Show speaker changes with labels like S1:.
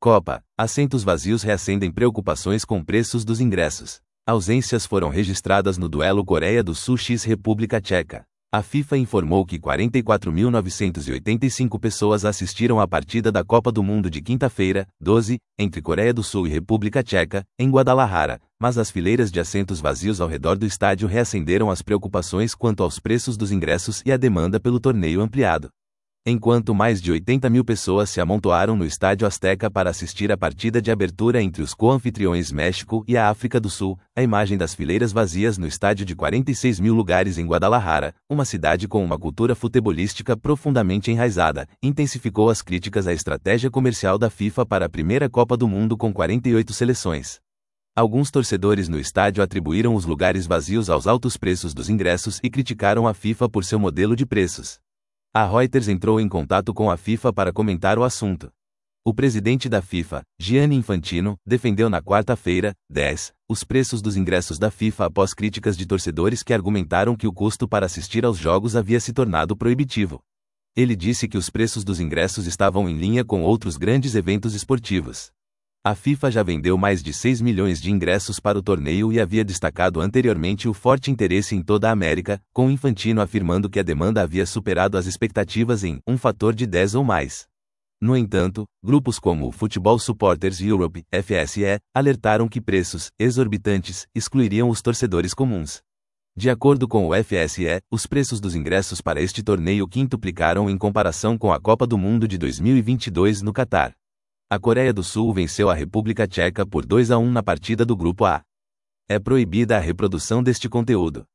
S1: Copa. Assentos vazios reacendem preocupações com preços dos ingressos. Ausências foram registradas no duelo Coreia do Sul x República Tcheca. A FIFA informou que 44.985 pessoas assistiram à partida da Copa do Mundo de quinta-feira, 12, entre Coreia do Sul e República Tcheca, em Guadalajara, mas as fileiras de assentos vazios ao redor do estádio reacenderam as preocupações quanto aos preços dos ingressos e a demanda pelo torneio ampliado. Enquanto mais de 80 mil pessoas se amontoaram no Estádio Azteca para assistir à partida de abertura entre os co-anfitriões México e a África do Sul, a imagem das fileiras vazias no estádio de 46 mil lugares em Guadalajara, uma cidade com uma cultura futebolística profundamente enraizada, intensificou as críticas à estratégia comercial da FIFA para a primeira Copa do Mundo com 48 seleções. Alguns torcedores no estádio atribuíram os lugares vazios aos altos preços dos ingressos e criticaram a FIFA por seu modelo de preços. A Reuters entrou em contato com a FIFA para comentar o assunto. O presidente da FIFA, Gianni Infantino, defendeu na quarta-feira, 10, os preços dos ingressos da FIFA após críticas de torcedores que argumentaram que o custo para assistir aos jogos havia se tornado proibitivo. Ele disse que os preços dos ingressos estavam em linha com outros grandes eventos esportivos. A FIFA já vendeu mais de 6 milhões de ingressos para o torneio e havia destacado anteriormente o forte interesse em toda a América, com Infantino afirmando que a demanda havia superado as expectativas em um fator de 10 ou mais. No entanto, grupos como o Football Supporters Europe, FSE, alertaram que preços exorbitantes excluiriam os torcedores comuns. De acordo com o FSE, os preços dos ingressos para este torneio quintuplicaram em comparação com a Copa do Mundo de 2022 no Catar. A Coreia do Sul venceu a República Tcheca por 2-1 na partida do Grupo A. É proibida a reprodução deste conteúdo.